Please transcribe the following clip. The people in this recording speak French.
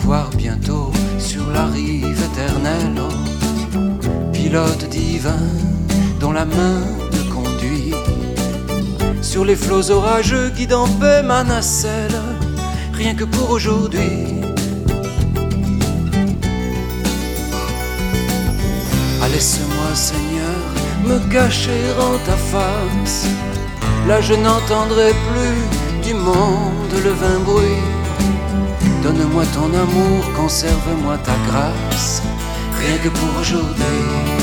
revoir bientôt sur la rive éternelle. Oh, pilote divin dont la main te conduit sur les flots orageux, guide en paix ma nacelle, rien que pour aujourd'hui. Ah, laisse-moi, Seigneur, me cacher en ta face. Là je n'entendrai plus du monde le vain bruit. Donne-moi ton amour, conserve-moi ta grâce, rien que pour aujourd'hui.